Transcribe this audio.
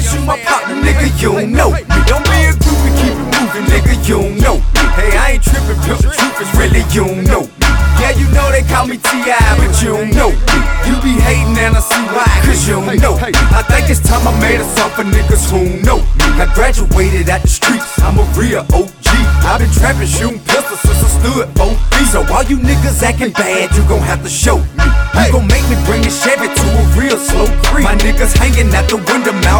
you my partner, nigga, you don't know me. Don't be a groupie, keep it moving, nigga, you don't know me. Hey, I ain't tripping, pimp, the truth is really you don't know me. Yeah, you know they call me T.I., but you don't know me. You be hating and I see why, cause you don't know me. I think it's time I made a song for niggas who know me. I graduated at the streets, I'm a real OG. I've been trapping, shooting pistols since I stood 4 feet. So all you niggas acting bad, you gon' have to show me. You gon' make me bring a Chevy to a real slow creep. My niggas hanging out the window, mouth